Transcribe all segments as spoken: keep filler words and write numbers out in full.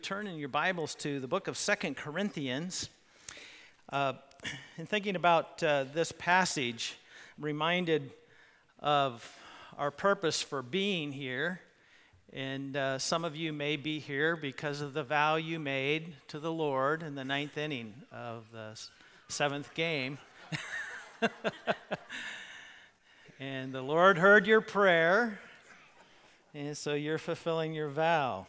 Turn in your Bibles to the book of Second Corinthians. Uh, in thinking about uh, this passage, I'm reminded of our purpose for being here. And uh, some of you may be here because of the vow you made to the Lord in the ninth inning of the seventh game. And the Lord heard your prayer, and so you're fulfilling your vow.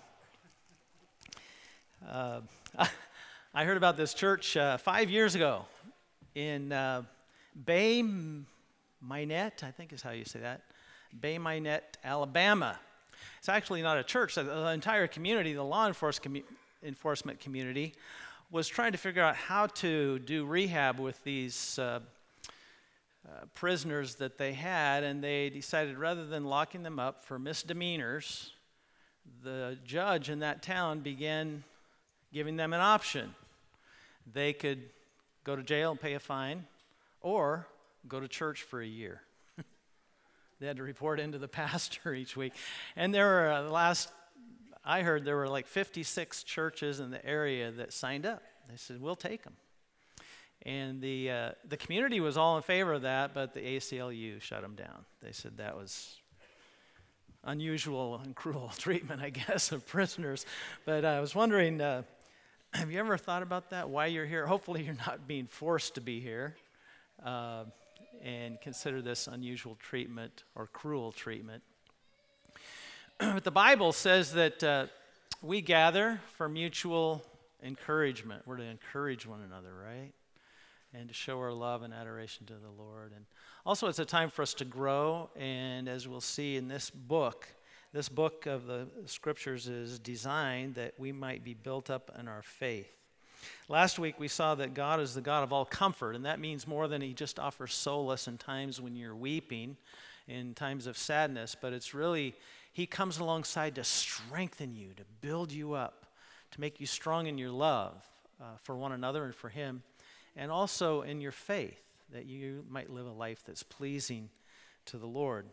Uh, I heard about this church uh, five years ago in uh, Bay Minette, I think is how you say that, Bay Minette, Alabama. It's actually not a church. The entire community, the law enforcement enforcement community, was trying to figure out how to do rehab with these uh, uh, prisoners that they had, and they decided rather than locking them up for misdemeanors, the judge in that town began giving them an option. They could go to jail and pay a fine, or go to church for a year. They had to report into the pastor each week. And there were, uh, last I heard, there were like fifty-six churches in the area that signed up. They said, we'll take them. And the uh, the community was all in favor of that, but the A C L U shut them down. They said that was unusual and cruel treatment, I guess, of prisoners. But I was wondering, uh, have you ever thought about that, why you're here? Hopefully you're not being forced to be here. Uh, and consider this unusual treatment or cruel treatment. But the Bible says that uh, we gather for mutual encouragement. We're to encourage one another, right? And to show our love and adoration to the Lord. And also it's a time for us to grow, and as we'll see in this book, this book of the Scriptures is designed that we might be built up in our faith. Last week we saw that God is the God of all comfort, and that means more than He just offers solace in times when you're weeping, in times of sadness, but it's really, He comes alongside to strengthen you, to build you up, to make you strong in your love uh, for one another and for Him, and also in your faith, that you might live a life that's pleasing to the Lord.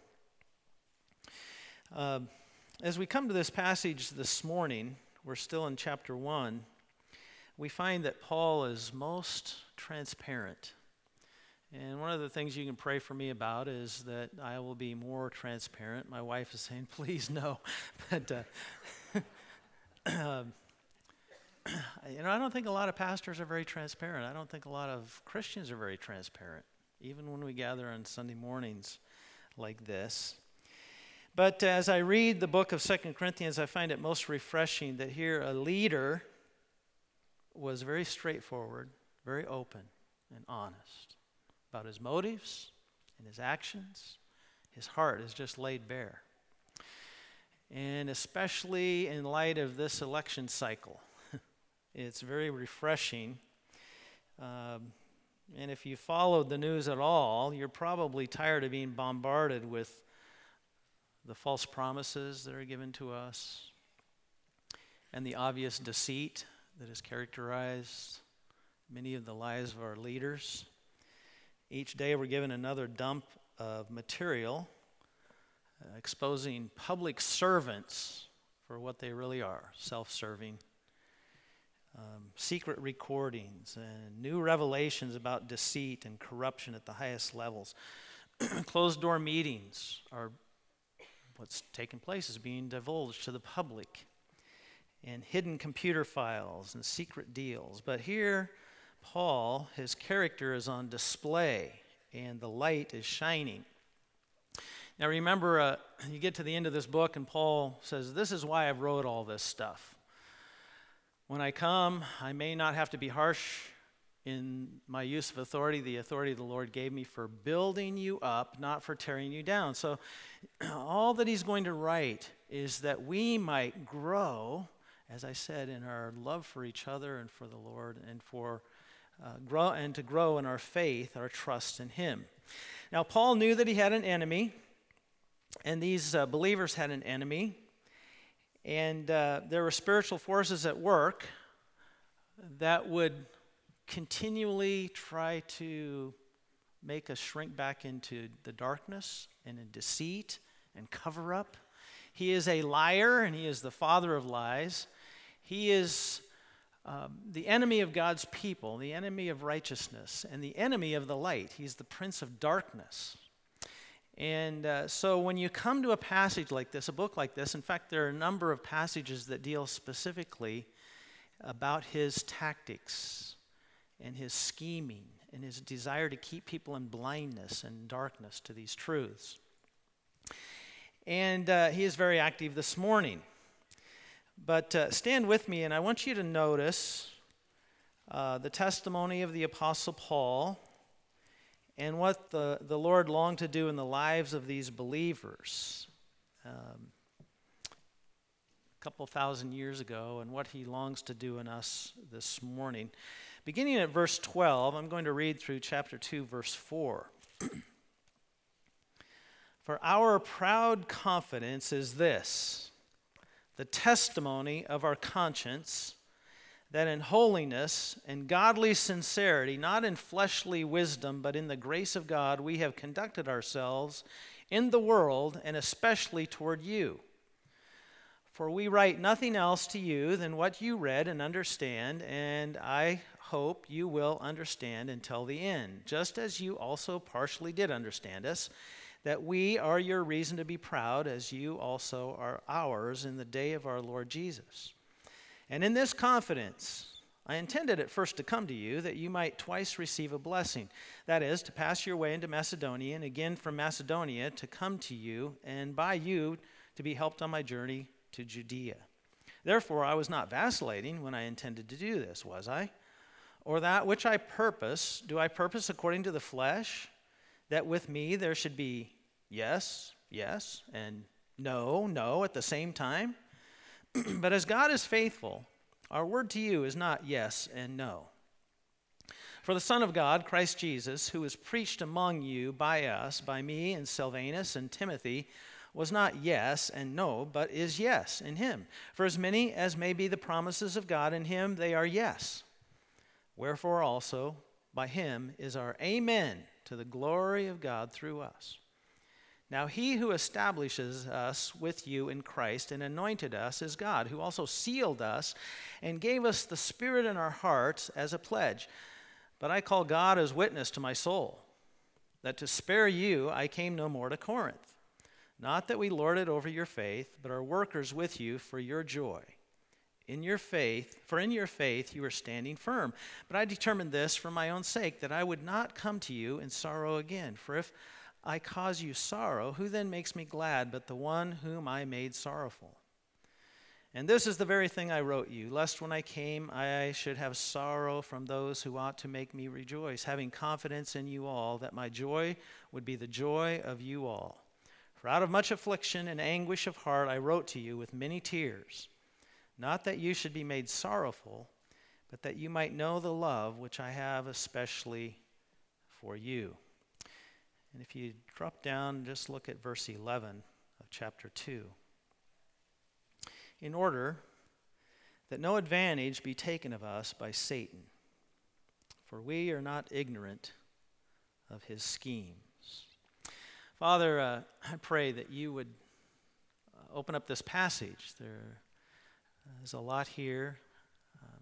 Uh, as we come to this passage this morning, we're still in chapter one, we find that Paul is most transparent. And one of the things you can pray for me about is that I will be more transparent. My wife is saying, please no. But, uh, um, you know, I don't think a lot of pastors are very transparent. I don't think a lot of Christians are very transparent, even when we gather on Sunday mornings like this. But as I read the book of Second Corinthians, I find it most refreshing that here a leader was very straightforward, very open and honest about his motives and his actions. His heart is just laid bare. And especially in light of this election cycle, it's very refreshing. Um, and if you followed the news at all, you're probably tired of being bombarded with the false promises that are given to us and the obvious deceit that has characterized many of the lives of our leaders. Each day we're given another dump of material uh, exposing public servants for what they really are, self-serving, um, secret recordings, and new revelations about deceit and corruption at the highest levels. Closed-door meetings are what's taking place, is being divulged to the public. And hidden computer files and secret deals. But here, Paul, his character is on display, and the light is shining. Now remember, uh, you get to the end of this book, and Paul says, this is why I wrote all this stuff. When I come, I may not have to be harsh in my use of authority, the authority the Lord gave me for building you up, not for tearing you down. So all that he's going to write is that we might grow, as I said, in our love for each other and for the Lord, and for uh, grow and to grow in our faith, our trust in Him. Now, Paul knew that he had an enemy, and these uh, believers had an enemy, and uh, there were spiritual forces at work that would continually try to make us shrink back into the darkness and in deceit and cover up. He is a liar, and he is the father of lies. He is um, the enemy of God's people, the enemy of righteousness, and the enemy of the light. He's the prince of darkness. And uh, so when you come to a passage like this, a book like this, in fact, there are a number of passages that deal specifically about his tactics and his scheming and his desire to keep people in blindness and darkness to these truths. And uh, he is very active this morning. But uh, stand with me, and I want you to notice uh, the testimony of the Apostle Paul and what the, the Lord longed to do in the lives of these believers um, a couple thousand years ago, and what he longs to do in us this morning. Beginning at verse twelve, I'm going to read through chapter two, verse four. For our proud confidence is this, the testimony of our conscience, that in holiness and godly sincerity, not in fleshly wisdom, but in the grace of God, we have conducted ourselves in the world, and especially toward you. For we write nothing else to you than what you read and understand, and I hope you will understand until the end, just as you also partially did understand us, that we are your reason to be proud, as you also are ours in the day of our Lord Jesus. And in this confidence, I intended at first to come to you, that you might twice receive a blessing. That is, to pass your way into Macedonia, and again from Macedonia to come to you, and by you to be helped on my journey to Judea. Therefore, I was not vacillating when I intended to do this, was I? Or that which I purpose, do I purpose according to the flesh, that with me there should be yes, yes, and no, no at the same time? But as God is faithful, our word to you is not yes and no. For the Son of God, Christ Jesus, who was preached among you by us, by me and Silvanus and Timothy, was not yes and no, but is yes in him. For as many as may be the promises of God in him, they are yes. Wherefore also, by him is our amen to the glory of God through us. Now he who establishes us with you in Christ and anointed us is God, who also sealed us and gave us the Spirit in our hearts as a pledge. But I call God as witness to my soul, that to spare you I came no more to Corinth. Not that we lord it over your faith, but are workers with you for your joy. In your faith, for in your faith you are standing firm. But I determined this for my own sake, that I would not come to you in sorrow again. For if I cause you sorrow, who then makes me glad but the one whom I made sorrowful? And this is the very thing I wrote you, lest when I came I should have sorrow from those who ought to make me rejoice, having confidence in you all, that my joy would be the joy of you all. For out of much affliction and anguish of heart I wrote to you with many tears, not that you should be made sorrowful, but that you might know the love which I have especially for you. And if you drop down, just look at verse eleven of chapter two. In order that no advantage be taken of us by Satan, for we are not ignorant of his schemes. Father, uh, I pray that you would uh, open up this passage. There is a lot here um,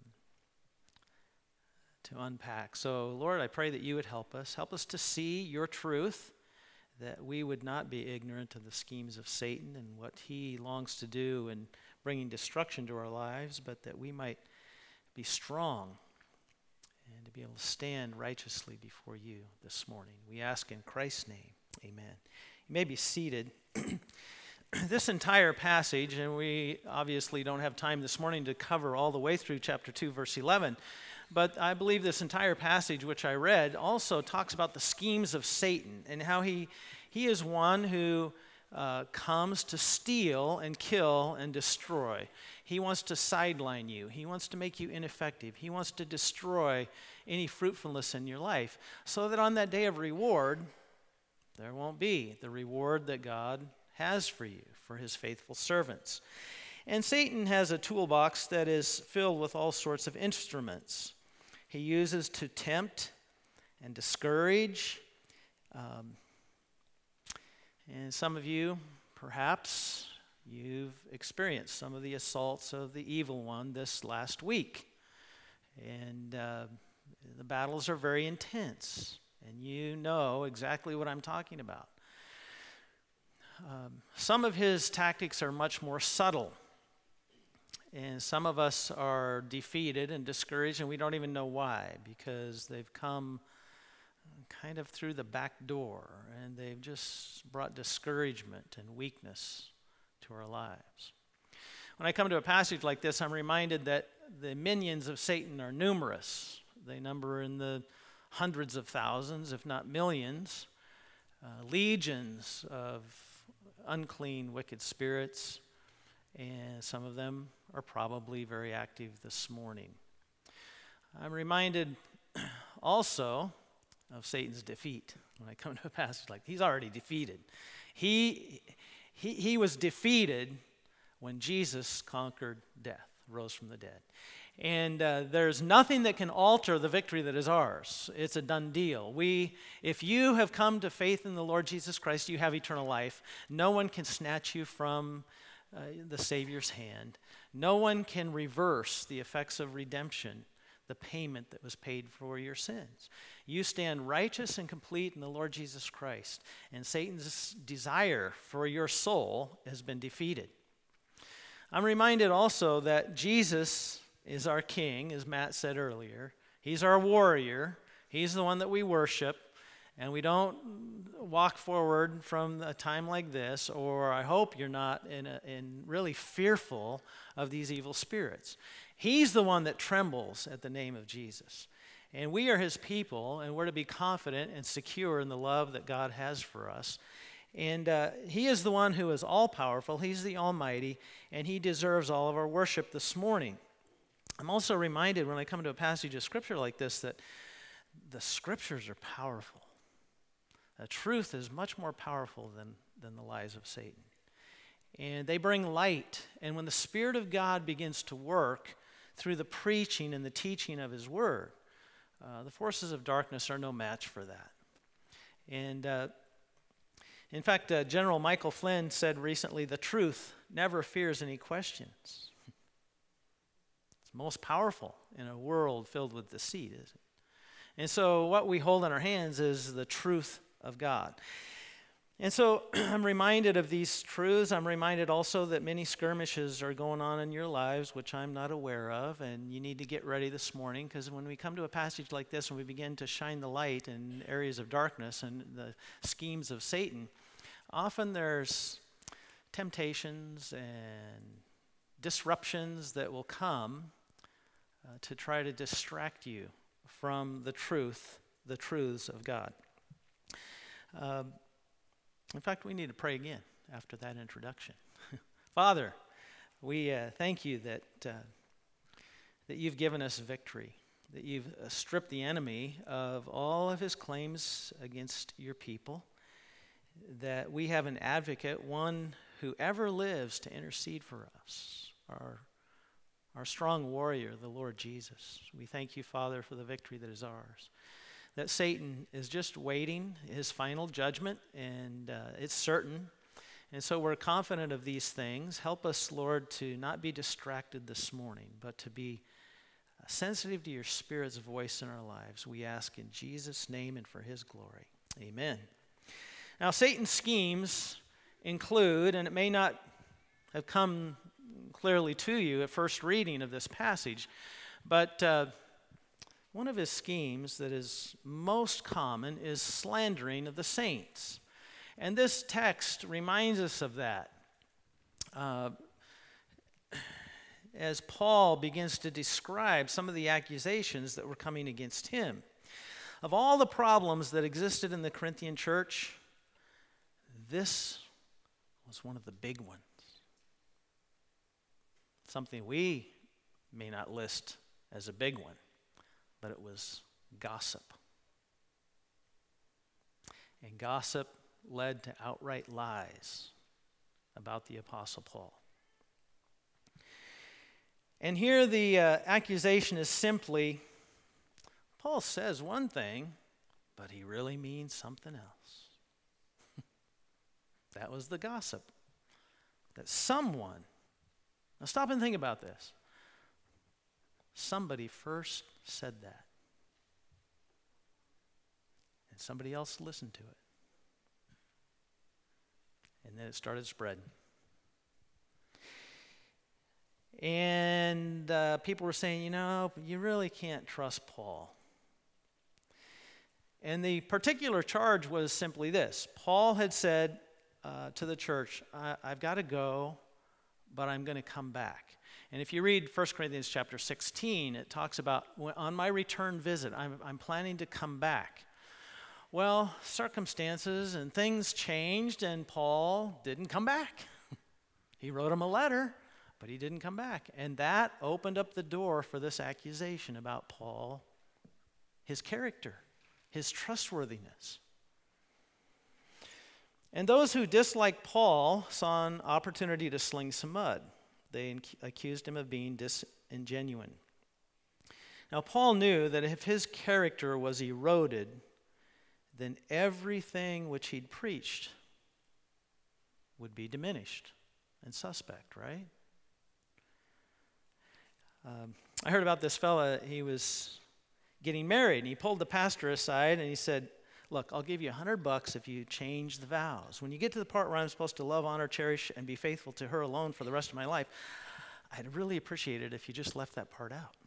to unpack. So, Lord, I pray that you would help us. Help us to see your truth, that we would not be ignorant of the schemes of Satan and what he longs to do in bringing destruction to our lives, but that we might be strong and to be able to stand righteously before you this morning. We ask in Christ's name, amen. You may be seated. This entire passage, and we obviously don't have time this morning to cover all the way through chapter two, verse eleven, but I believe this entire passage which I read also talks about the schemes of Satan and how he, he is one who uh, comes to steal and kill and destroy. He wants to sideline you. He wants to make you ineffective. He wants to destroy any fruitfulness in your life so that on that day of reward, there won't be the reward that God has for you, for his faithful servants. And Satan has a toolbox that is filled with all sorts of instruments. He uses to tempt and discourage. Um, and some of you, perhaps, You've experienced some of the assaults of the evil one this last week. And uh, the battles are very intense. And you know exactly what I'm talking about. Um, some of his tactics are much more subtle. And some of us are defeated and discouraged, and we don't even know why, because they've come kind of through the back door, and they've just brought discouragement and weakness to our lives. When I come to a passage like this, I'm reminded that the minions of Satan are numerous. They number in the hundreds of thousands, if not millions, uh, legions of unclean, wicked spirits, and some of them are probably very active this morning. I'm reminded also of Satan's defeat when I come to a passage like he's already defeated. He, he, he was defeated when Jesus conquered death, rose from the dead. And uh, there's nothing that can alter the victory that is ours. It's a done deal. We, if you have come to faith in the Lord Jesus Christ, you have eternal life. No one can snatch you from uh, the Savior's hand. No one can reverse the effects of redemption, the payment that was paid for your sins. You stand righteous and complete in the Lord Jesus Christ, and Satan's desire for your soul has been defeated. I'm reminded also that Jesus is our King, as Matt said earlier. He's our warrior. He's the one that we worship. And we don't walk forward from a time like this, or I hope you're not in, a, in really fearful of these evil spirits. He's the one that trembles at the name of Jesus. And we are his people, and we're to be confident and secure in the love that God has for us. And uh, he is the one who is all-powerful. He's the Almighty, and he deserves all of our worship this morning. I'm also reminded when I come to a passage of Scripture like this that the Scriptures are powerful. The truth is much more powerful than, than the lies of Satan. And they bring light. And when the Spirit of God begins to work through the preaching and the teaching of his word, uh, the forces of darkness are no match for that. And uh, in fact, uh, General Michael Flynn said recently, the truth never fears any questions. It's most powerful in a world filled with deceit, isn't it? And so what we hold in our hands is the truth of God. And so I'm reminded of these truths. I'm reminded also that many skirmishes are going on in your lives, which I'm not aware of, and you need to get ready this morning, because when we come to a passage like this and we begin to shine the light in areas of darkness and the schemes of Satan, often there's temptations and disruptions that will come uh, to try to distract you from the truth, the truths of God. Uh, in fact, we need to pray again after that introduction. Father, we uh, thank you that uh, that you've given us victory, that you've uh, stripped the enemy of all of his claims against your people, that we have an advocate, one who ever lives to intercede for us, our, our strong warrior, the Lord Jesus. We thank you, Father, for the victory that is ours. That Satan is just waiting his final judgment, and uh, it's certain. And so we're confident of these things. Help us, Lord, to not be distracted this morning, but to be uh, sensitive to your Spirit's voice in our lives. We ask in Jesus' name and for his glory. Amen. Now, Satan's schemes include, and it may not have come clearly to you at first reading of this passage, but uh, one of his schemes that is most common is slandering of the saints. And this text reminds us of that. Uh, as Paul begins to describe some of the accusations that were coming against him. Of all the problems that existed in the Corinthian church, this was one of the big ones. Something we may not list as a big one, but it was gossip. And gossip led to outright lies about the Apostle Paul. And here the uh, accusation is simply, Paul says one thing, but he really means something else. That was the gossip. that someone, now stop and think about this, somebody first said that. And somebody else listened to it. And then it started spreading. And uh, people were saying, you know, you really can't trust Paul. And the particular charge was simply this. Paul had said uh, to the church, I, I've got to go, but I'm going to come back. And if you read First Corinthians chapter sixteen, it talks about, on my return visit, I'm, I'm planning to come back. Well, circumstances and things changed, and Paul didn't come back. He wrote him a letter, but he didn't come back. And that opened up the door for this accusation about Paul, his character, his trustworthiness. And those who disliked Paul saw an opportunity to sling some mud. They inc- accused him of being disingenuine. Now, Paul knew that if his character was eroded, then everything which he'd preached would be diminished and suspect, right? Um, I heard about this fella. He was getting married, and he pulled the pastor aside, and he said, look, I'll give you a hundred bucks if you change the vows. When you get to the part where I'm supposed to love, honor, cherish, and be faithful to her alone for the rest of my life, I'd really appreciate it if you just left that part out.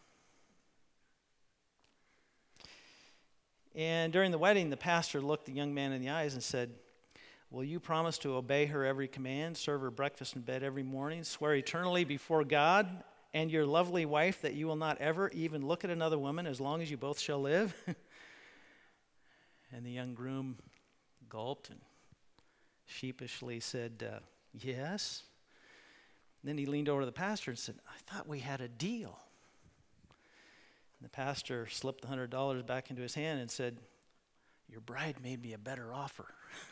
And during the wedding, the pastor looked the young man in the eyes and said, will you promise to obey her every command, serve her breakfast in bed every morning, swear eternally before God and your lovely wife that you will not ever even look at another woman as long as you both shall live? And the young groom gulped and sheepishly said, uh, yes. And then he leaned over to the pastor and said, I thought we had a deal. And the pastor slipped the one hundred dollars back into his hand and said, your bride made me a better offer.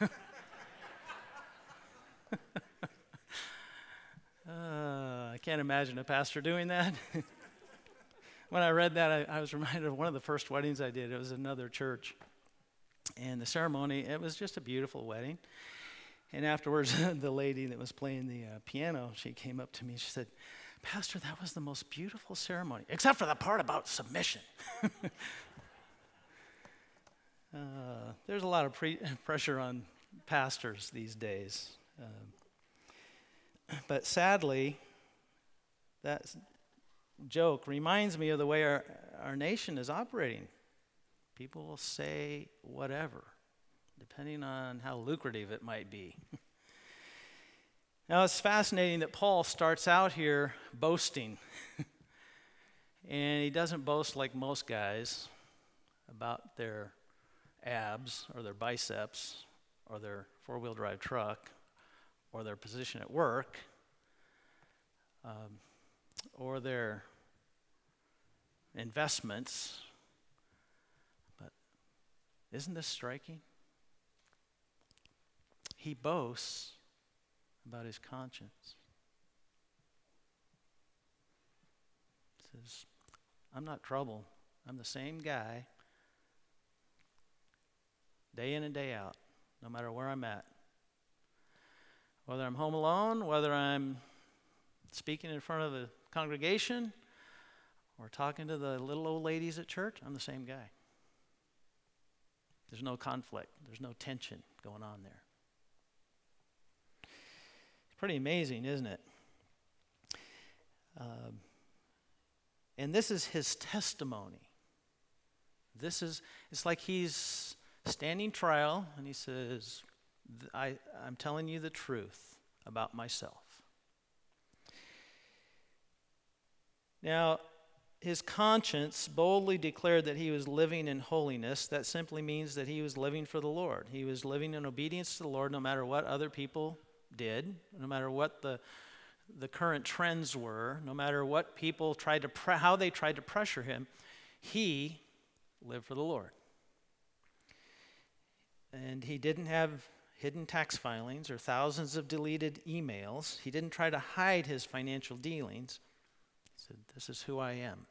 uh, I can't imagine a pastor doing that. When I read that, I, I was reminded of one of the first weddings I did. It was another church. And the ceremony, it was just a beautiful wedding. And afterwards, the lady that was playing the uh, piano, she came up to me and she said, Pastor, that was the most beautiful ceremony, except for the part about submission. uh, there's a lot of pre- pressure on pastors these days. Uh, but sadly, that joke reminds me of the way our, our nation is operating. People will say whatever, depending on how lucrative it might be. Now, it's fascinating that Paul starts out here boasting. And he doesn't boast like most guys about their abs or their biceps or their four-wheel drive truck or their position at work um, or their investments. Isn't this striking? He boasts about his conscience. He says, I'm not trouble. I'm the same guy, day in and day out, no matter where I'm at. Whether I'm home alone, whether I'm speaking in front of a congregation, or talking to the little old ladies at church, I'm the same guy. There's no conflict. There's no tension going on there. It's pretty amazing, isn't it? Um, and this is his testimony. This is, it's like he's standing trial, and he says, I, I'm telling you the truth about myself. Now, his conscience boldly declared that he was living in holiness. That simply means that he was living for the Lord. He was living in obedience to the Lord no matter what other people did, no matter what the, the current trends were, no matter what people tried to, pre- how they tried to pressure him. He lived for the Lord. And he didn't have hidden tax filings or thousands of deleted emails. He didn't try to hide his financial dealings. He said, this is who I am.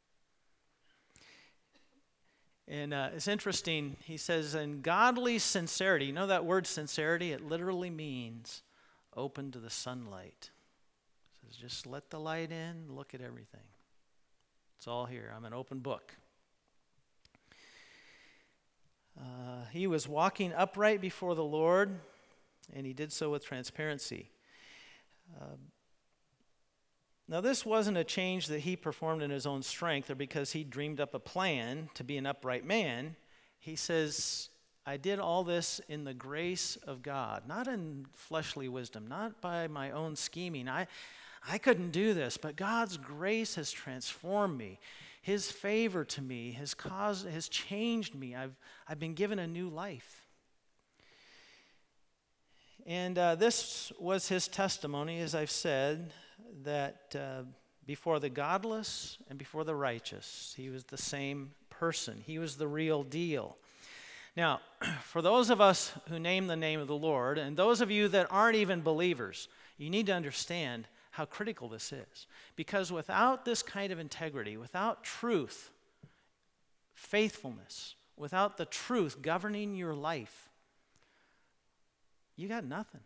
And uh, it's interesting, he says, in godly sincerity, you know that word sincerity? It literally means open to the sunlight. He says, just let the light in, look at everything. It's all here. I'm an open book. Uh, he was walking upright before the Lord, and he did so with transparency. Uh, now, this wasn't a change that he performed in his own strength or because he dreamed up a plan to be an upright man. He says, I did all this in the grace of God, not in fleshly wisdom, not by my own scheming. I, I couldn't do this, but God's grace has transformed me. His favor to me has caused, has changed me. I've, I've been given a new life. And uh, this was his testimony, as I've said, that uh, before the godless and before the righteous, he was the same person. He was the real deal. Now, for those of us who name the name of the Lord, and those of you that aren't even believers, you need to understand how critical this is. Because without this kind of integrity, without truth, faithfulness, without the truth governing your life, you got nothing.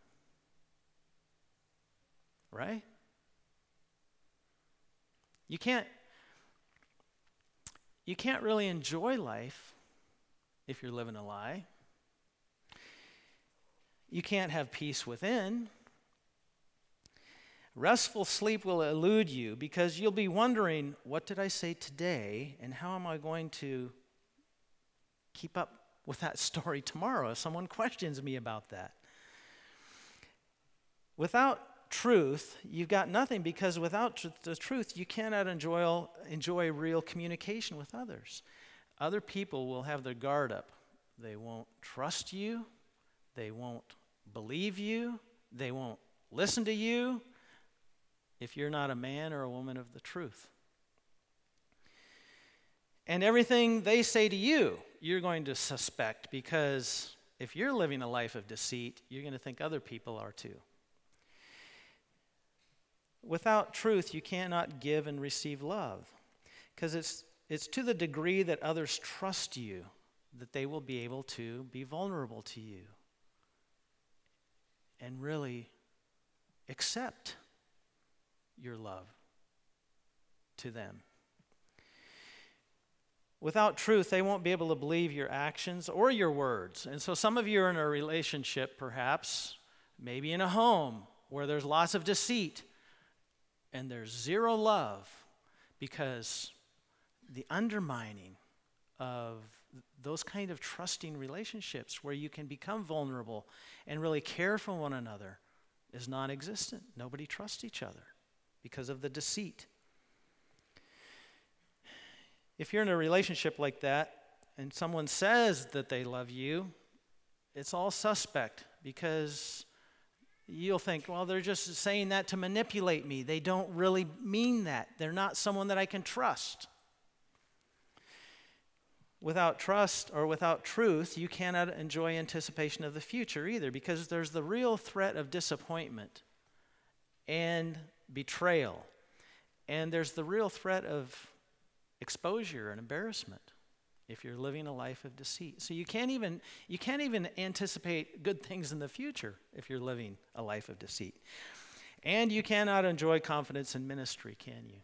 Right? You can't, you can't really enjoy life if you're living a lie. You can't have peace within. Restful sleep will elude you because you'll be wondering, what did I say today, and how am I going to keep up with that story tomorrow if someone questions me about that? Without truth, you've got nothing, because without tr- the truth, you cannot enjoy, enjoy real communication with others. Other people will have their guard up. They won't trust you. They won't believe you. They won't listen to you if you're not a man or a woman of the truth. And everything they say to you, you're going to suspect, because if you're living a life of deceit, you're going to think other people are too. Without truth, you cannot give and receive love, because it's it's to the degree that others trust you that they will be able to be vulnerable to you and really accept your love to them. Without truth, they won't be able to believe your actions or your words. And so some of you are in a relationship, perhaps, maybe in a home where there's lots of deceit and there's zero love, because the undermining of those kind of trusting relationships where you can become vulnerable and really care for one another is non-existent. Nobody trusts each other because of the deceit. If you're in a relationship like that and someone says that they love you, it's all suspect, because you'll think, well, they're just saying that to manipulate me. They don't really mean that. They're not someone that I can trust. Without trust or without truth, you cannot enjoy anticipation of the future either, because there's the real threat of disappointment and betrayal. And there's the real threat of exposure and embarrassment if you're living a life of deceit. So you can't even you can't even anticipate good things in the future if you're living a life of deceit. And you cannot enjoy confidence in ministry, can you?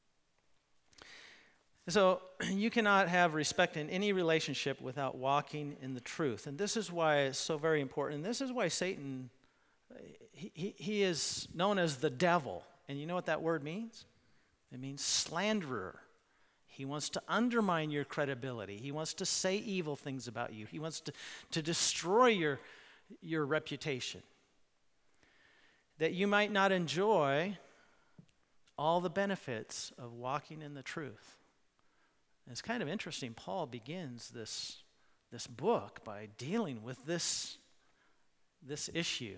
So you cannot have respect in any relationship without walking in the truth. And this is why it's so very important. And this is why Satan, he, he, he is known as the devil. And you know what that word means? It means slanderer. He wants to undermine your credibility. He wants to say evil things about you. He wants to, to destroy your, your reputation, that you might not enjoy all the benefits of walking in the truth. And it's kind of interesting. Paul begins this, this book by dealing with this, this issue.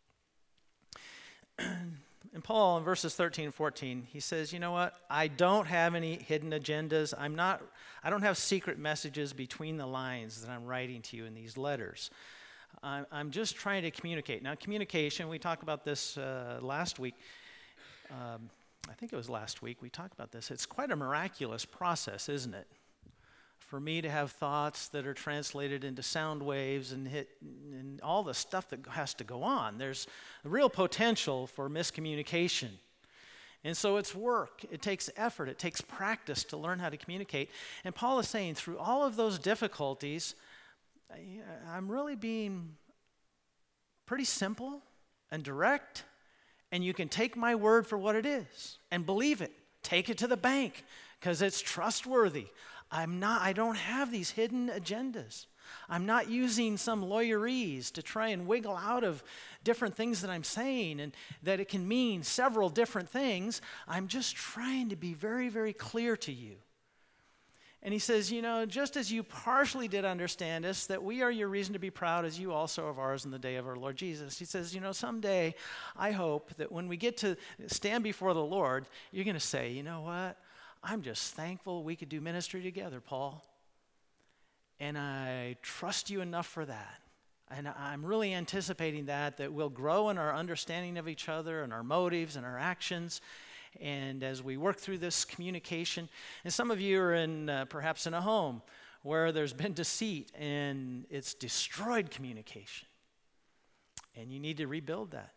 And Paul, in verses thirteen and fourteen, he says, you know what? I don't have any hidden agendas. I'm not, I don't have secret messages between the lines that I'm writing to you in these letters. I'm, I'm just trying to communicate. Now, communication, we talked about this uh, last week. Um, I think it was last week we talked about this. It's quite a miraculous process, isn't it? for me to have thoughts that are translated into sound waves and hit and all the stuff that has to go on. There's a real potential for miscommunication. And so it's work. It takes effort. It takes practice to learn how to communicate. And Paul is saying through all of those difficulties, I'm really being pretty simple and direct, and you can take my word for what it is and believe it. Take it to the bank because it's trustworthy. I'm not, I don't have these hidden agendas. I'm not using some lawyerese to try and wiggle out of different things that I'm saying and that it can mean several different things. I'm just trying to be very, very clear to you. And he says, you know, just as you partially did understand us, that we are your reason to be proud, as you also of ours in the day of our Lord Jesus. He says, you know, someday I hope that when we get to stand before the Lord, you're going to say, you know what? I'm just thankful we could do ministry together, Paul. And I trust you enough for that. And I'm really anticipating that, that we'll grow in our understanding of each other and our motives and our actions. And as we work through this communication, and some of you are in uh, perhaps in a home where there's been deceit and it's destroyed communication. And you need to rebuild that.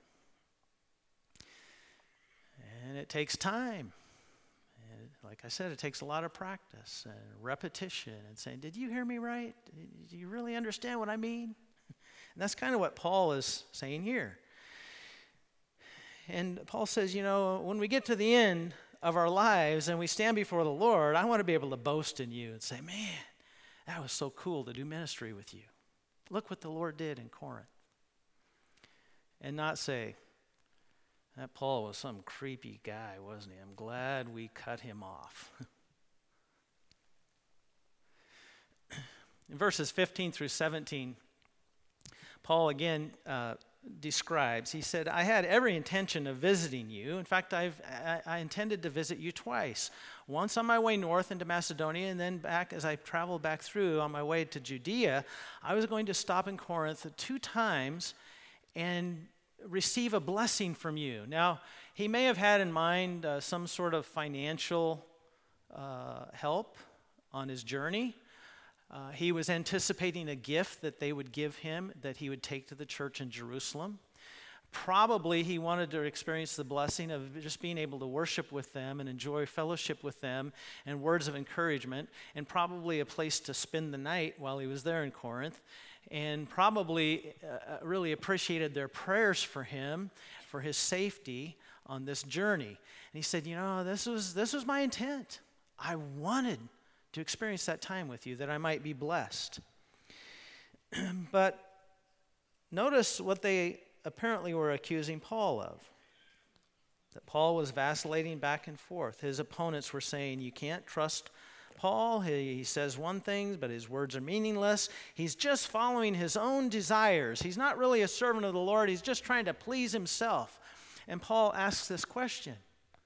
And it takes time. And like I said, it takes a lot of practice and repetition and saying, did you hear me right? Do you really understand what I mean? And that's kind of what Paul is saying here. And Paul says, you know, when we get to the end of our lives and we stand before the Lord, I want to be able to boast in you and say, man, that was so cool to do ministry with you. Look what the Lord did in Corinth. And not say, that Paul was some creepy guy, wasn't he? I'm glad we cut him off. In verses fifteen through seventeen, Paul again uh, describes, he said, I had every intention of visiting you. In fact, I've, I, I intended to visit you twice. Once on my way north into Macedonia, and then back as I traveled back through on my way to Judea. I was going to stop in Corinth two times and receive a blessing from you. Now, he may have had in mind uh, some sort of financial uh, help on his journey. Uh, he was anticipating a gift that they would give him that he would take to the church in Jerusalem. Probably he wanted to experience the blessing of just being able to worship with them and enjoy fellowship with them and words of encouragement, and probably a place to spend the night while he was there in Corinth, and probably uh, really appreciated their prayers for him, for his safety on this journey. And he said, you know, this was this was my intent. I wanted to experience that time with you, that I might be blessed. But notice what they apparently were accusing Paul of. That Paul was vacillating back and forth. His opponents were saying, you can't trust Paul. He, he says one thing, but his words are meaningless. He's just following his own desires. He's not really a servant of the Lord. He's just trying to please himself. And Paul asks this question.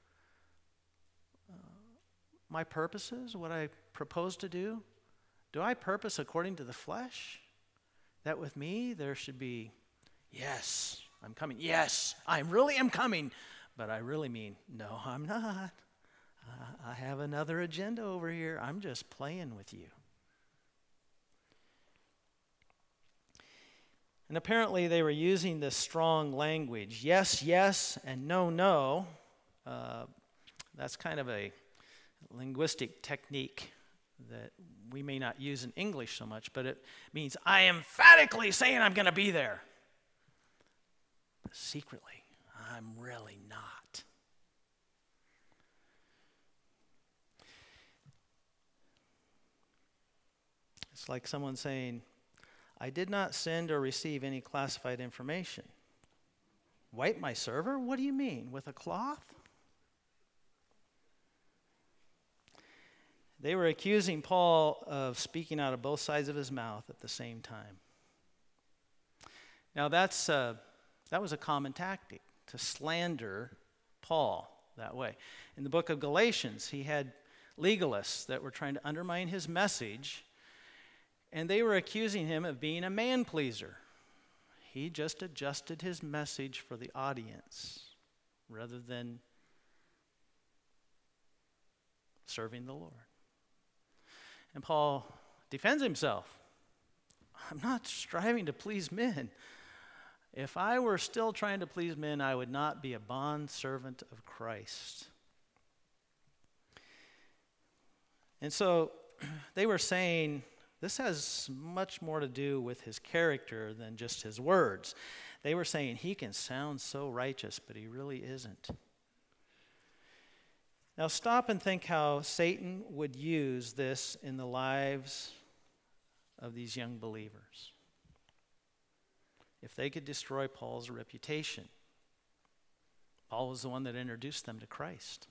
Uh, my purposes, what I propose to do, do I purpose according to the flesh? That with me there should be, yes, I'm coming. Yes, I really am coming. But I really mean, no, I'm not. Uh, I have another agenda over here. I'm just playing with you. And apparently they were using this strong language. Yes, yes, and no, no. Uh, that's kind of a linguistic technique that we may not use in English so much, but it means I emphatically saying I'm going to be there. But secretly, I'm really not. It's like someone saying, I did not send or receive any classified information. Wipe my server? What do you mean? With a cloth? They were accusing Paul of speaking out of both sides of his mouth at the same time. Now that's uh, that was a common tactic, to slander Paul that way. In the book of Galatians, he had legalists that were trying to undermine his message, and they were accusing him of being a man-pleaser. He just adjusted his message for the audience rather than serving the Lord. And Paul defends himself. I'm not striving to please men. If I were still trying to please men, I would not be a bondservant of Christ. And so they were saying, this has much more to do with his character than just his words. They were saying, he can sound so righteous, but he really isn't. Now stop and think how Satan would use this in the lives of these young believers. If they could destroy Paul's reputation. Paul was the one that introduced them to Christ.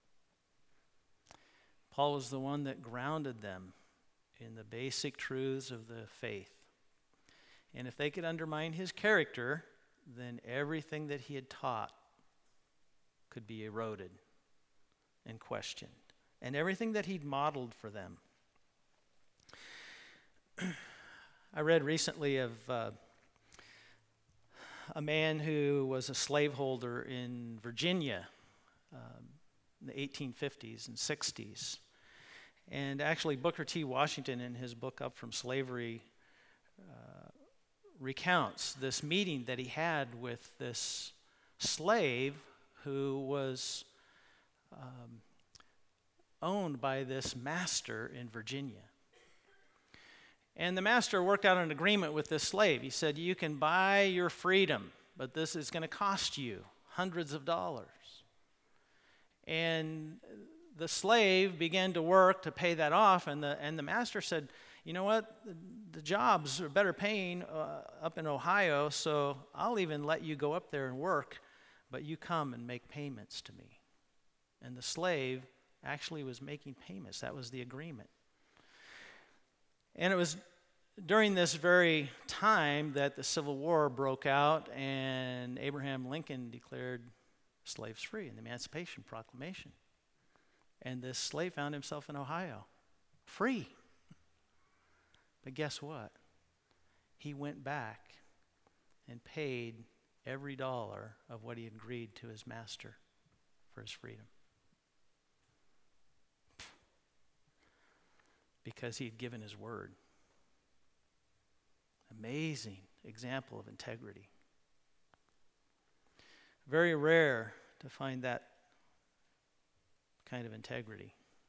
Paul was the one that grounded them in the basic truths of the faith. And if they could undermine his character, then everything that he had taught could be eroded and questioned. And everything that he'd modeled for them. I read recently of uh, a man who was a slaveholder in Virginia um, in the eighteen fifties and sixties. And actually Booker T. Washington, in his book Up From Slavery, uh, recounts this meeting that he had with this slave who was um, owned by this master in Virginia. And the master worked out an agreement with this slave. He said, you can buy your freedom, but this is going to cost you hundreds of dollars. And the slave began to work to pay that off, and the and the master said, you know what, the, the jobs are better paying uh, up in Ohio, so I'll even let you go up there and work, but you come and make payments to me. And the slave actually was making payments. That was the agreement. And it was during this very time that the Civil War broke out and Abraham Lincoln declared slaves free in the Emancipation Proclamation. And this slave found himself in Ohio, free. But guess what? He went back and paid every dollar of what he agreed to his master for his freedom. Because he'd given his word. Amazing example of integrity. Very rare to find that kind of integrity.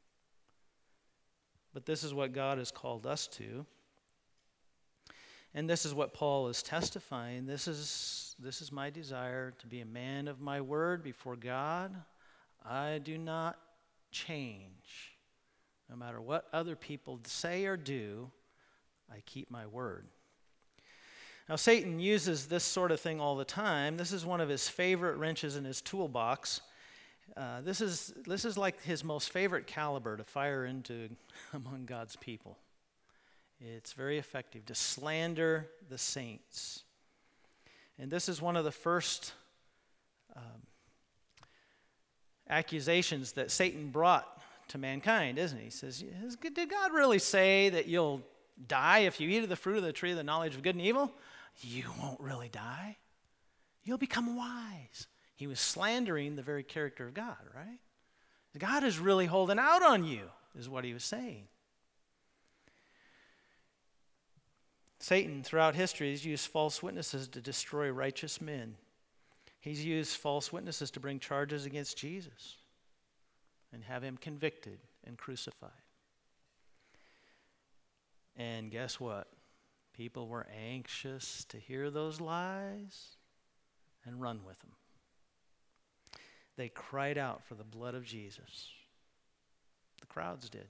But this is what God has called us to. And this is what Paul is testifying. This is, this is my desire, to be a man of my word before God. I do not change. No matter what other people say or do, I keep my word. Now, Satan uses this sort of thing all the time. This is one of his favorite wrenches in his toolbox. Uh, this is this is like his most favorite caliber to fire into among God's people. It's very effective to slander the saints. And this is one of the first um, accusations that Satan brought to mankind, isn't he? He says, did God really say that you'll die if you eat of the fruit of the tree of the knowledge of good and evil? You won't really die. You'll become wise. He was slandering the very character of God, right? God is really holding out on you, is what he was saying. Satan, throughout history, has used false witnesses to destroy righteous men. He's used false witnesses to bring charges against Jesus and have him convicted and crucified. And guess what? People were anxious to hear those lies and run with them. They cried out for the blood of Jesus. The crowds did.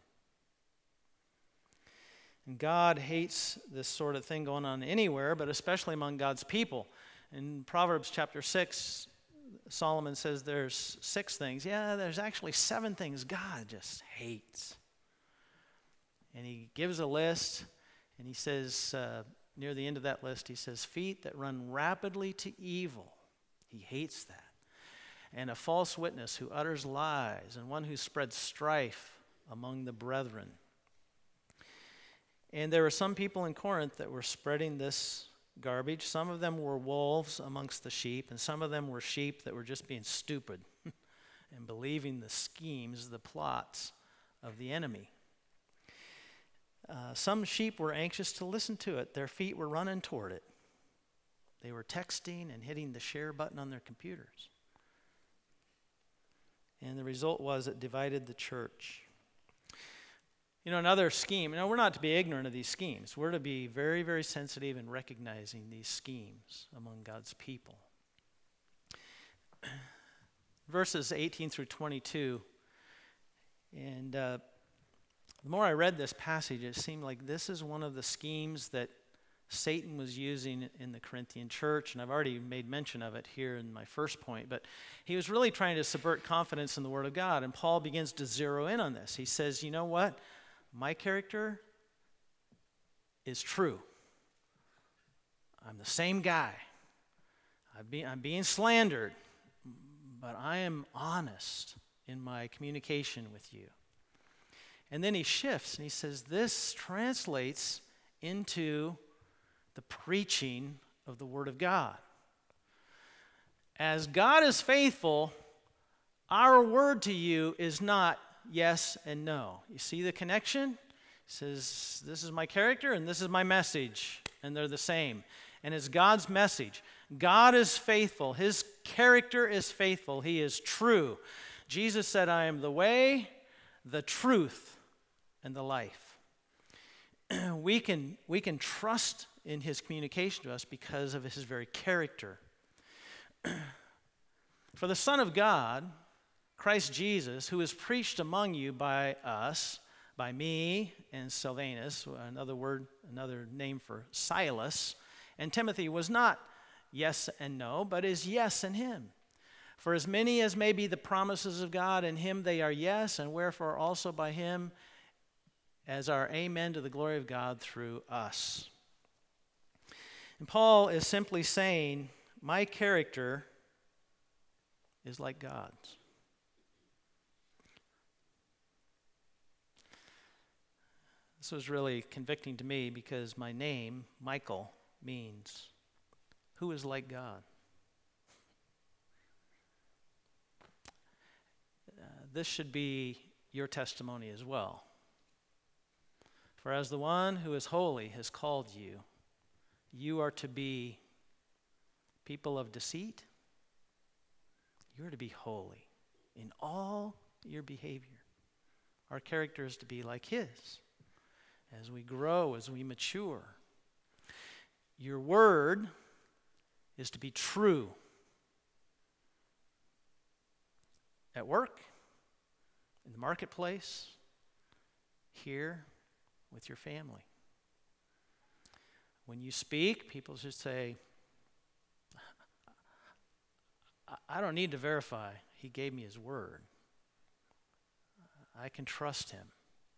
And God hates this sort of thing going on anywhere, but especially among God's people. In Proverbs chapter six, Solomon says there's six things. Yeah, there's actually seven things God just hates. And he gives a list, and he says, uh, near the end of that list, he says, feet that run rapidly to evil. He hates that. And a false witness who utters lies, and one who spreads strife among the brethren. And there were some people in Corinth that were spreading this garbage. Some of them were wolves amongst the sheep, and some of them were sheep that were just being stupid and believing the schemes, the plots of the enemy. Uh, some sheep were anxious to listen to it. Their feet were running toward it. They were texting and hitting the share button on their computers. And the result was it divided the church. You know, another scheme, you know, we're not to be ignorant of these schemes. We're to be very, very sensitive in recognizing these schemes among God's people. Verses eighteen through twenty-two, and uh, the more I read this passage, it seemed like this is one of the schemes that Satan was using in the Corinthian church, and I've already made mention of it here in my first point, but he was really trying to subvert confidence in the Word of God, and Paul begins to zero in on this. He says, you know what? My character is true. I'm the same guy. I've been, I'm being slandered, but I am honest in my communication with you. And then he shifts and he says, this translates into the preaching of the Word of God. As God is faithful, our word to you is not yes and no. You see the connection? He says, this is my character and this is my message, and they're the same. And it's God's message. God is faithful. His character is faithful. He is true. Jesus said, I am the way, the truth, and the life. we can, we can trust in his communication to us because of his very character. For the Son of God, Christ Jesus, who is preached among you by us, by me and Silvanus, another word, another name for Silas, and Timothy, was not yes and no, but is yes in him. For as many as may be the promises of God, in him they are yes, and wherefore also by him as our amen to the glory of God through us. And Paul is simply saying, my character is like God's. This was really convicting to me because my name, Michael, means who is like God. Uh, this should be your testimony as well. For as the one who is holy has called you, you are to be people of deceit. You are to be holy in all your behavior. Our character is to be like his. As we grow, as we mature, your word is to be true. At work, in the marketplace, here, with your family. When you speak, people should say, I don't need to verify. He gave me his word. I can trust him.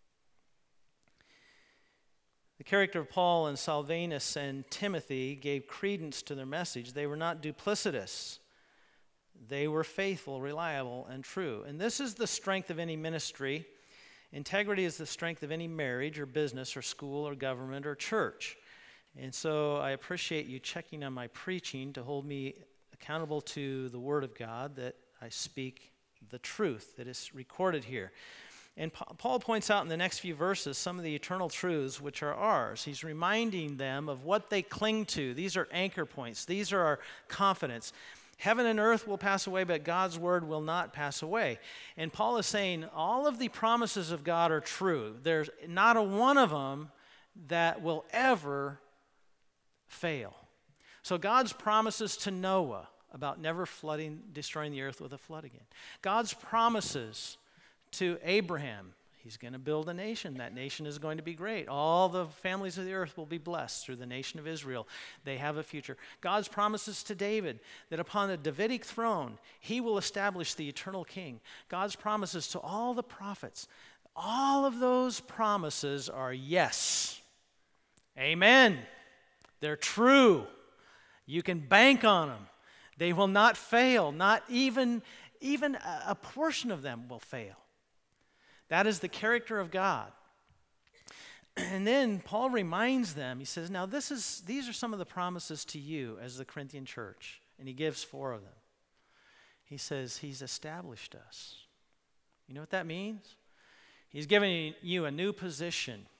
The character of Paul and Silvanus and Timothy gave credence to their message. They were not duplicitous. They were faithful, reliable, and true. And this is the strength of any ministry. Integrity is the strength of any marriage or business or school or government or church. And so I appreciate you checking on my preaching to hold me accountable to the Word of God, that I speak the truth that is recorded here. And Paul points out in the next few verses some of the eternal truths which are ours. He's reminding them of what they cling to. These are anchor points. These are our confidence. Heaven and earth will pass away, but God's word will not pass away. And Paul is saying all of the promises of God are true. There's not a one of them that will ever fail. So God's promises to Noah about never flooding, destroying the earth with a flood again. God's promises to Abraham, he's going to build a nation. That nation is going to be great. All the families of the earth will be blessed through the nation of Israel. They have a future. God's promises to David that upon the Davidic throne, he will establish the eternal king. God's promises to all the prophets. All of those promises are yes. Amen. They're true. You can bank on them. They will not fail. Not even, even a portion of them will fail. That is the character of God. And then Paul reminds them, he says, now this is these are some of the promises to you as the Corinthian church. And he gives four of them. He says, he's established us. You know what that means? He's giving you a new position.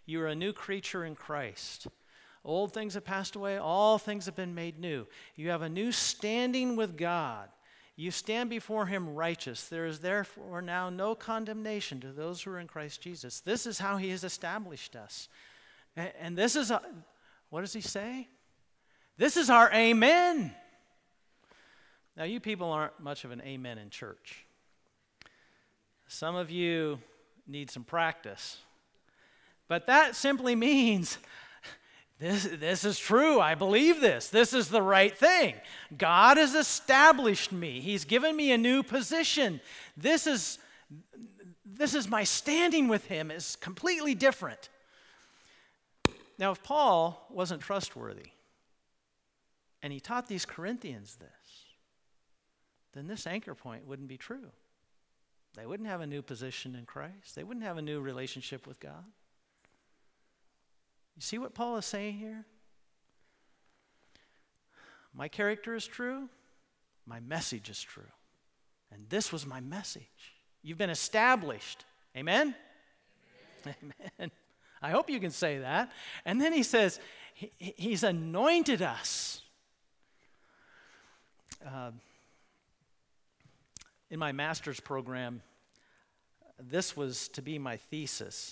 You are a new creature in Christ. Old things have passed away, all things have been made new. You have a new standing with God. You stand before him righteous. There is therefore now no condemnation to those who are in Christ Jesus. This is how he has established us. And this is, a, what does he say? This is our amen. Now, you people aren't much of an amen in church. Some of you need some practice. But that simply means, this, this is true. I believe this. This is the right thing. God has established me. He's given me a new position. This is, this is my standing with him is completely different. Now, if Paul wasn't trustworthy, and he taught these Corinthians this, then this anchor point wouldn't be true. They wouldn't have a new position in Christ. They wouldn't have a new relationship with God. You see what Paul is saying here? My character is true. My message is true. And this was my message. You've been established. Amen? Amen. Amen. I hope you can say that. And then he says, he, he's anointed us. Uh, in my master's program, this was to be my thesis.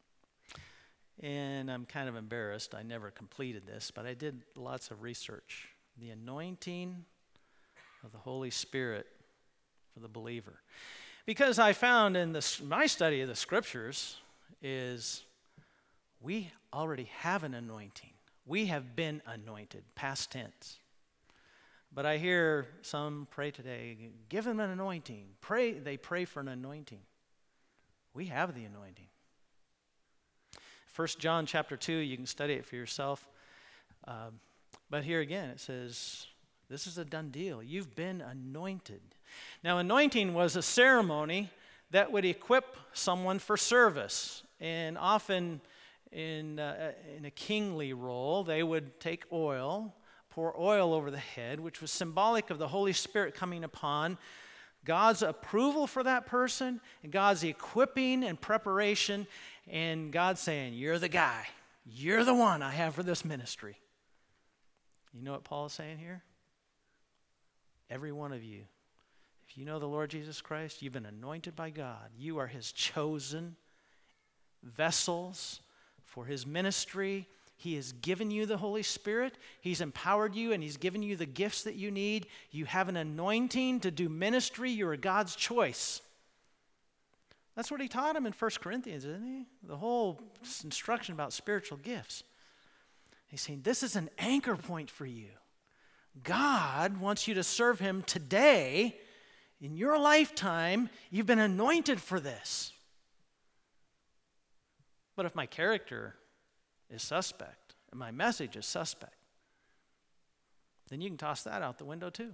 And I'm kind of embarrassed. I never completed this, but I did lots of research. The anointing of the Holy Spirit for the believer. Because I found in this, my study of the Scriptures is we already have an anointing. We have been anointed, past tense. But I hear some pray today, give them an anointing. Pray, they pray for an anointing. We have the anointing. First John chapter two, you can study it for yourself. Um, but here again, it says, this is a done deal. You've been anointed. Now, anointing was a ceremony that would equip someone for service. And often in, uh, in a kingly role, they would take oil, pour oil over the head, which was symbolic of the Holy Spirit coming upon God's approval for that person, and God's equipping and preparation, and God saying, you're the guy. You're the one I have for this ministry. You know what Paul is saying here? Every one of you, if you know the Lord Jesus Christ, you've been anointed by God. You are his chosen vessels for his ministry. He has given you the Holy Spirit. He's empowered you, and he's given you the gifts that you need. You have an anointing to do ministry. You're God's choice. That's what he taught him in First Corinthians, isn't he? The whole instruction about spiritual gifts. He's saying, this is an anchor point for you. God wants you to serve him today. In your lifetime, you've been anointed for this. But if my character is suspect, and my message is suspect, then you can toss that out the window too.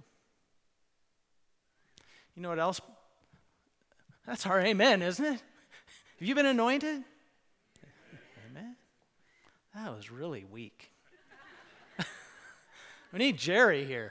You know what else? That's our amen, isn't it? Have you been anointed? Amen. That was really weak. We need Jerry here.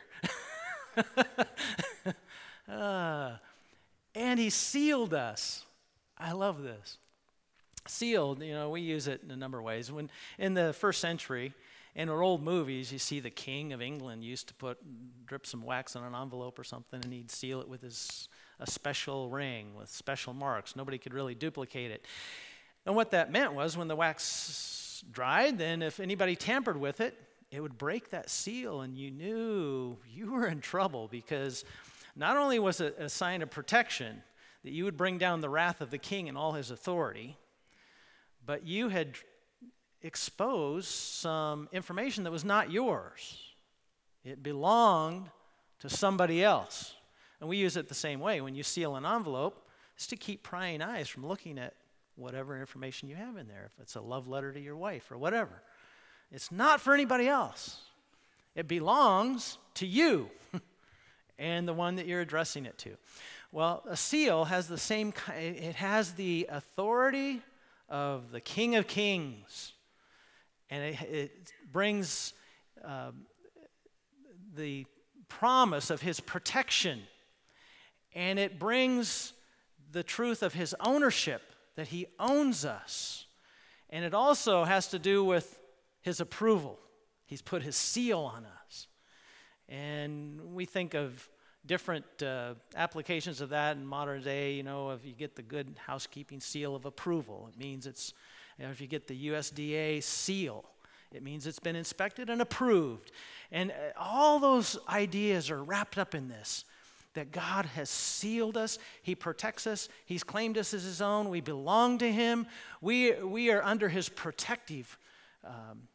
uh, and he sealed us. I love this. Sealed, you know, we use it in a number of ways. When in the first century, in our old movies, you see the King of England used to put drip some wax on an envelope or something, and he'd seal it with his a special ring with special marks. Nobody could really duplicate it. And what that meant was when the wax dried, then if anybody tampered with it, it would break that seal, and you knew you were in trouble, because not only was it a sign of protection that you would bring down the wrath of the king and all his authority, but you had exposed some information that was not yours. It belonged to somebody else. And we use it the same way. When you seal an envelope, it's to keep prying eyes from looking at whatever information you have in there, if it's a love letter to your wife or whatever. It's not for anybody else. It belongs to you and the one that you're addressing it to. Well, a seal has the same, it has the authority of the King of Kings. And it, it brings uh, the promise of his protection. And it brings the truth of his ownership, that he owns us. And it also has to do with his approval. He's put his seal on us. And we think of different uh, applications of that in modern day. You know, if you get the good housekeeping seal of approval, it means it's, you know, if you get the U S D A seal, it means it's been inspected and approved. And uh, all those ideas are wrapped up in this, that God has sealed us. He protects us. He's claimed us as his own. We belong to him. We, we are under his protective um,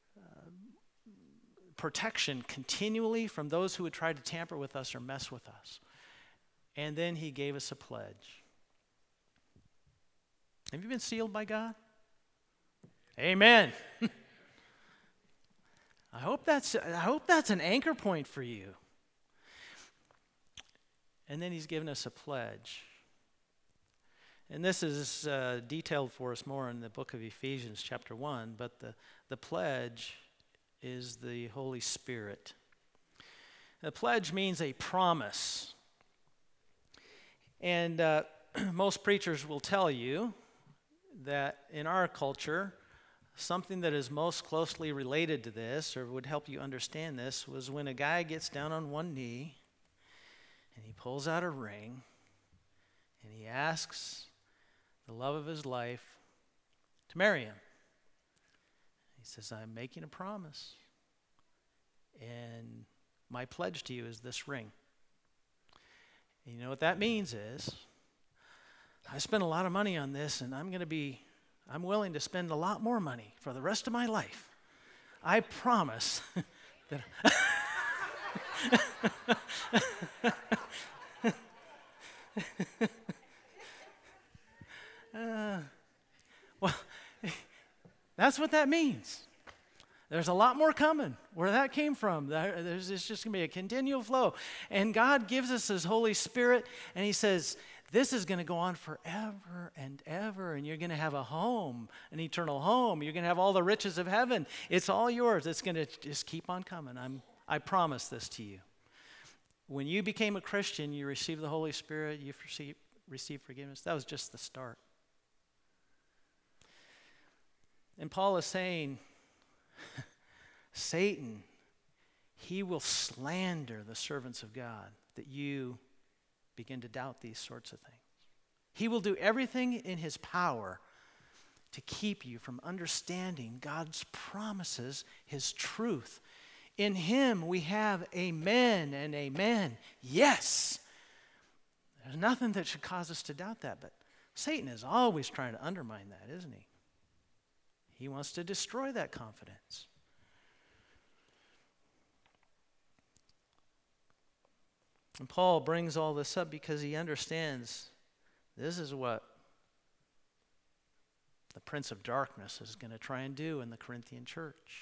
protection continually from those who would try to tamper with us or mess with us. And then he gave us a pledge. Have you been sealed by God? Amen. I hope that's I hope that's an anchor point for you. And then he's given us a pledge. And this is uh, detailed for us more in the book of Ephesians chapter one, but the, the pledge is the Holy Spirit. The pledge means a promise. And uh, most preachers will tell you that in our culture, something that is most closely related to this, or would help you understand this, was when a guy gets down on one knee and he pulls out a ring and he asks the love of his life to marry him. He says, I'm making a promise, and my pledge to you is this ring. And you know what that means is, I spent a lot of money on this, and I'm going to be, I'm willing to spend a lot more money for the rest of my life. I promise that. uh, well, that's what that means. There's a lot more coming. Where that came from, there, there's it's just going to be a continual flow. And God gives us his Holy Spirit, and he says, this is going to go on forever and ever, and you're going to have a home, an eternal home. You're going to have all the riches of heaven. It's all yours. It's going to just keep on coming. I'm, I promise this to you. When you became a Christian, you received the Holy Spirit, you received, received forgiveness. That was just the start. And Paul is saying, Satan, he will slander the servants of God that you begin to doubt these sorts of things. He will do everything in his power to keep you from understanding God's promises, his truth. In him we have amen and amen. Yes. There's nothing that should cause us to doubt that, but Satan is always trying to undermine that, isn't he? He wants to destroy that confidence. And Paul brings all this up because he understands this is what the prince of darkness is going to try and do in the Corinthian church.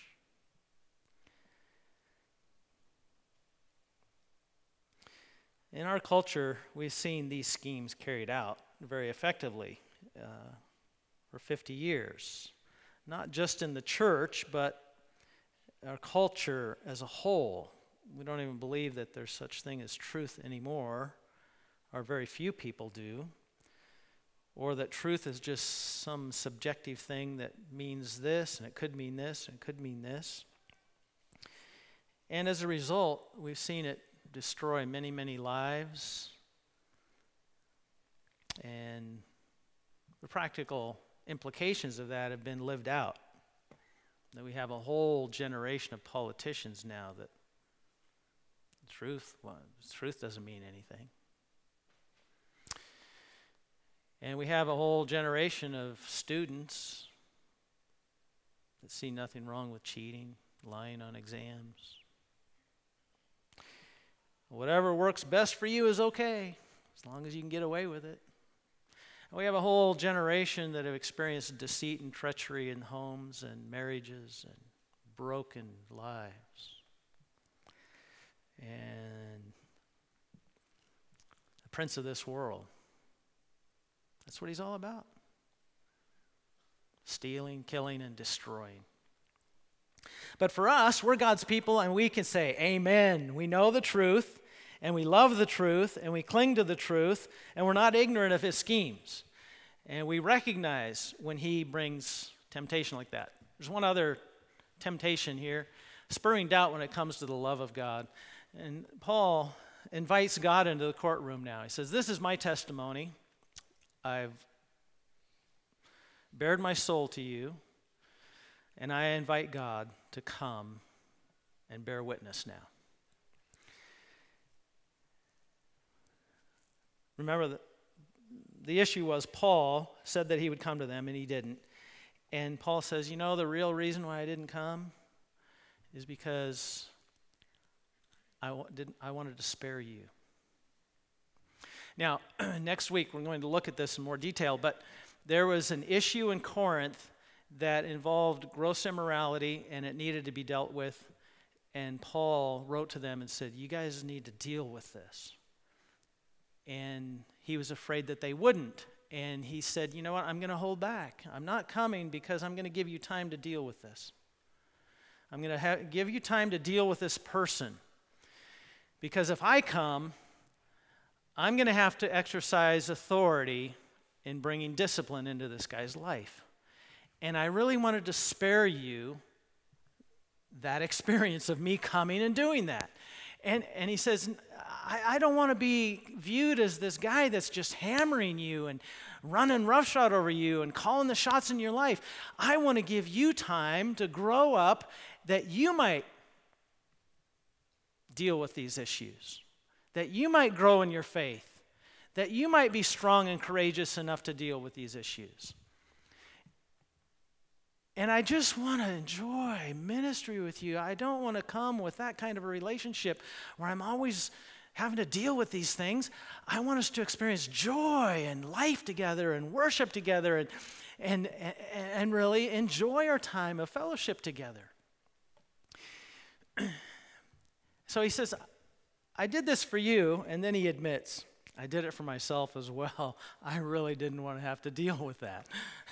In our culture, we've seen these schemes carried out very effectively uh, for fifty years. Not just in the church, but our culture as a whole. We don't even believe that there's such thing as truth anymore, or very few people do, or that truth is just some subjective thing that means this, and it could mean this, and it could mean this. And as a result, we've seen it destroy many, many lives, and the practical implications of that have been lived out. That we have a whole generation of politicians now that truth, well, truth doesn't mean anything. And we have a whole generation of students that see nothing wrong with cheating, lying on exams. Whatever works best for you is okay, as long as you can get away with it. We have a whole generation that have experienced deceit and treachery in homes and marriages and broken lives. And the prince of this world, that's what he's all about. Stealing, killing, and destroying. But for us, we're God's people, and we can say, amen. We know the truth, and we love the truth, and we cling to the truth, and we're not ignorant of his schemes. And we recognize when he brings temptation like that. There's one other temptation here, spurring doubt when it comes to the love of God. And Paul invites God into the courtroom now. He says, this is my testimony. I've bared my soul to you, and I invite God to come and bear witness now. Remember, the, the issue was Paul said that he would come to them, and he didn't. And Paul says, you know, the real reason why I didn't come is because I, w- didn't, I wanted to spare you. Now, next week we're going to look at this in more detail, but there was an issue in Corinth that involved gross immorality, and it needed to be dealt with. And Paul wrote to them and said, you guys need to deal with this. And he was afraid that they wouldn't. And he said, you know what, I'm going to hold back. I'm not coming because I'm going to give you time to deal with this. I'm going to ha- give you time to deal with this person. Because if I come, I'm going to have to exercise authority in bringing discipline into this guy's life. And I really wanted to spare you that experience of me coming and doing that. And, and he says, I, I don't want to be viewed as this guy that's just hammering you and running roughshod over you and calling the shots in your life. I want to give you time to grow up that you might deal with these issues, that you might grow in your faith, that you might be strong and courageous enough to deal with these issues. And I just want to enjoy ministry with you. I don't want to come with that kind of a relationship where I'm always having to deal with these things. I want us to experience joy and life together and worship together and, and, and really enjoy our time of fellowship together. So he says, I did this for you, and then he admits, I did it for myself as well. I really didn't want to have to deal with that.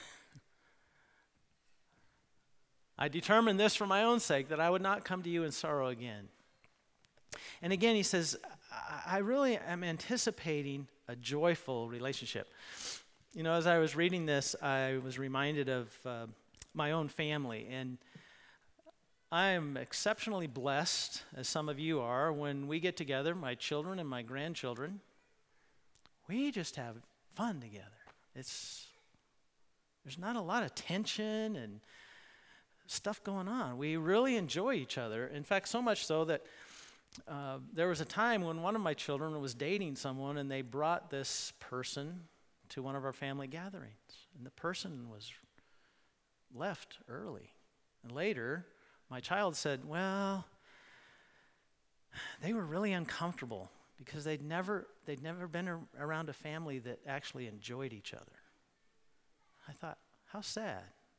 I determined this for my own sake, that I would not come to you in sorrow again. And again, he says, I really am anticipating a joyful relationship. You know, as I was reading this, I was reminded of uh, my own family. And I am exceptionally blessed, as some of you are, when we get together, my children and my grandchildren, we just have fun together. It's, there's not a lot of tension and stuff going on. We really enjoy each other. In fact, so much so that uh, there was a time when one of my children was dating someone, and they brought this person to one of our family gatherings. And the person was left early. And later, my child said, well, they were really uncomfortable because they'd never, they'd never been ar- around a family that actually enjoyed each other. I thought, how sad.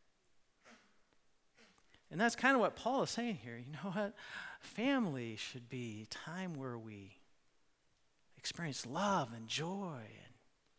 And that's kind of what Paul is saying here. You know what? Family should be time where we experience love and joy and,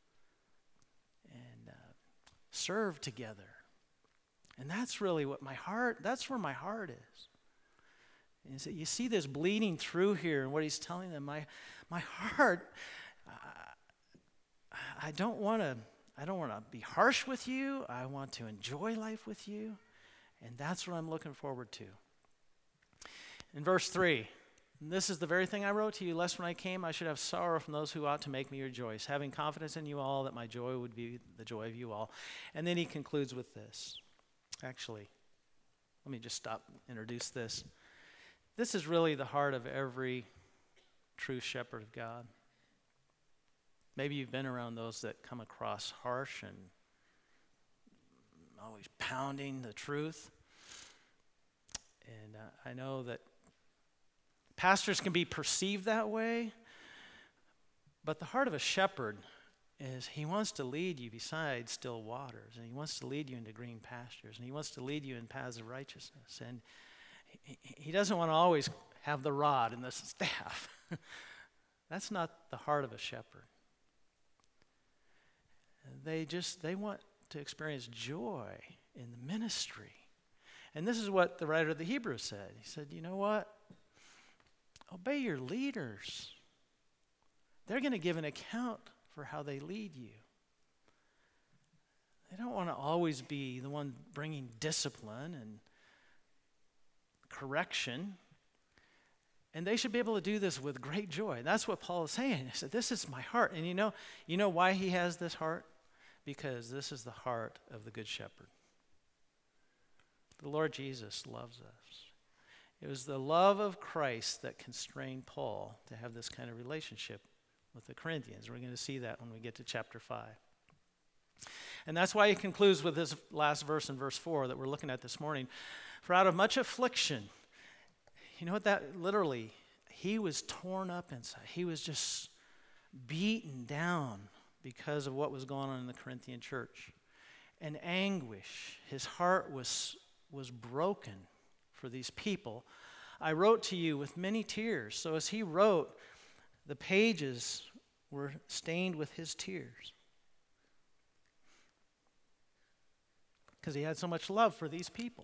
and uh, serve together. And that's really what my heart, that's where my heart is. And so you see this bleeding through here and what he's telling them. My, my heart, uh, I don't want to, I don't want to be harsh with you. I want to enjoy life with you. And that's what I'm looking forward to. In verse three, this is the very thing I wrote to you, lest when I came I should have sorrow from those who ought to make me rejoice, having confidence in you all that my joy would be the joy of you all. And then he concludes with this. Actually, let me just stop and introduce this. This is really the heart of every true shepherd of God. Maybe you've been around those that come across harsh and always pounding the truth. And uh, I know that pastors can be perceived that way, but the heart of a shepherd is he wants to lead you beside still waters, and he wants to lead you into green pastures, and he wants to lead you in paths of righteousness. And he, he doesn't want to always have the rod and the staff. That's not the heart of a shepherd. They just, they want to experience joy in the ministry. And this is what the writer of the Hebrews said. He said, you know what? Obey your leaders. They're going to give an account for how they lead you. They don't want to always be the one bringing discipline and correction. And they should be able to do this with great joy. That's what Paul is saying. He said, this is my heart. And you know, you know why he has this heart? Because this is the heart of the Good Shepherd. The Lord Jesus loves us. It was the love of Christ that constrained Paul to have this kind of relationship with the Corinthians. We're going to see that when we get to chapter five. And that's why he concludes with this last verse in verse four that we're looking at this morning. For out of much affliction, you know what that literally, he was torn up inside. He was just beaten down because of what was going on in the Corinthian church. And anguish, his heart was, was broken for these people. I wrote to you with many tears. So as he wrote, the pages were stained with his tears. Because he had so much love for these people.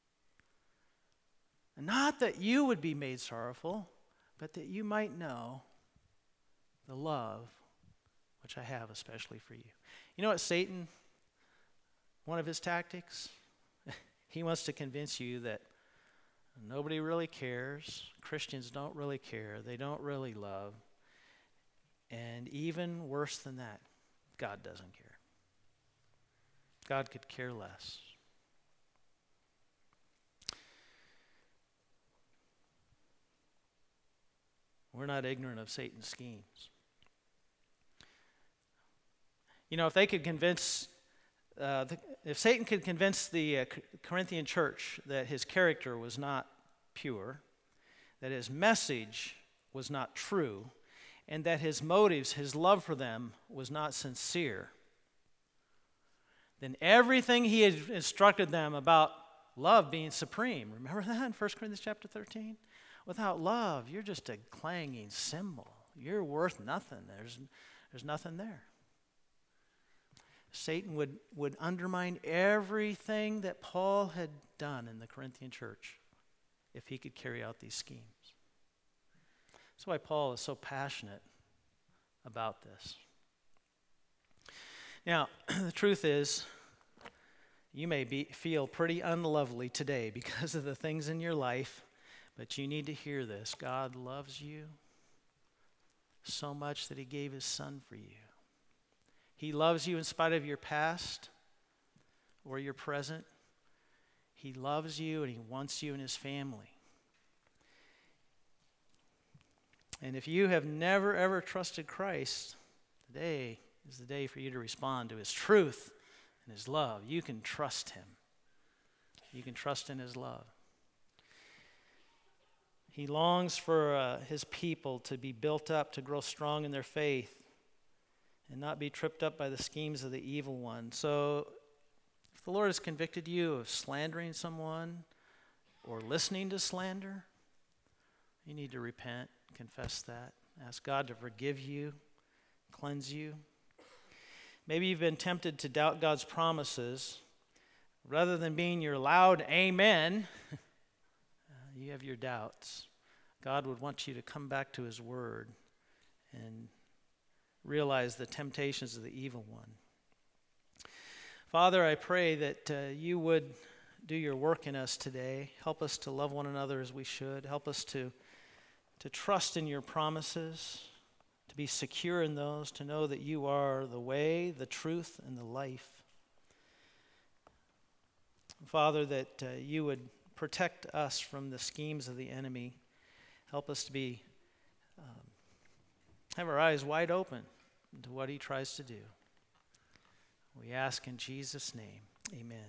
And not that you would be made sorrowful, but that you might know the love which I have especially for you. You know what Satan, one of his tactics? He wants to convince you that nobody really cares. Christians don't really care. They don't really love. And even worse than that, God doesn't care. God could care less. We're not ignorant of Satan's schemes. You know, if they could convince, uh, the, if Satan could convince the uh, Corinthian church that his character was not pure, that his message was not true, and that his motives, his love for them, was not sincere, then everything he had instructed them about love being supreme, remember that in First Corinthians chapter thirteen? Without love, you're just a clanging cymbal. You're worth nothing. There's, there's nothing there. Satan would, would undermine everything that Paul had done in the Corinthian church if he could carry out these schemes. That's why Paul is so passionate about this. Now, the truth is, you may be, feel pretty unlovely today because of the things in your life, but you need to hear this. God loves you so much that he gave his son for you. He loves you in spite of your past or your present. He loves you and he wants you in his family. And if you have never, ever trusted Christ, today is the day for you to respond to his truth and his love. You can trust him. You can trust in his love. He longs for uh, his people to be built up, to grow strong in their faith, and not be tripped up by the schemes of the evil one. So if the Lord has convicted you of slandering someone or listening to slander, you need to repent, confess that, ask God to forgive you, cleanse you. Maybe you've been tempted to doubt God's promises. Rather than being your loud amen, you have your doubts. God would want you to come back to his word and realize the temptations of the evil one. Father, I pray that uh, you would do your work in us today. Help us to love one another as we should. Help us to, to trust in your promises, to be secure in those, to know that you are the way, the truth, and the life. Father, that uh, you would protect us from the schemes of the enemy. Help us to be, um, have our eyes wide open to what he tries to do. We ask in Jesus' name, amen.